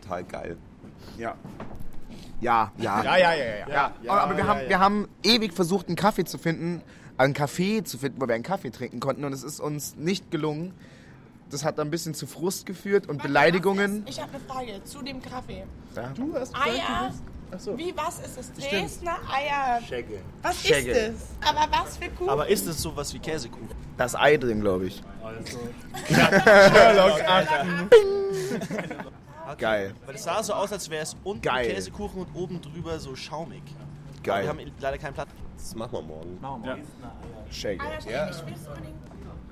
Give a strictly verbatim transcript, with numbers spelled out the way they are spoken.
total geil. Ja. Ja, ja. Ja, ja, ja, ja. ja. ja aber aber wir, ja, haben, ja. wir haben ewig versucht, einen Kaffee zu finden, einen Café zu finden, wo wir einen Kaffee trinken konnten und es ist uns nicht gelungen. Das hat ein bisschen zu Frust geführt und Warte, Beleidigungen. was ist- Ich habe eine Frage zu dem Kaffee. Ja. Du hast Eier. Achso. Wie, was ist es? Dresdner Eier. Schegge. Was Schegge. ist es? Aber was für Kuchen? Aber ist es sowas wie Käsekuchen? Da ist Ei drin, glaube ich. Sherlock achten. Okay. Geil. Weil es sah so aus, als wäre es unten Geil. Käsekuchen und oben drüber so schaumig. Geil. Aber wir haben leider keinen Platz. Das machen wir morgen. Shake. Eier, Ja. ich will es unbedingt.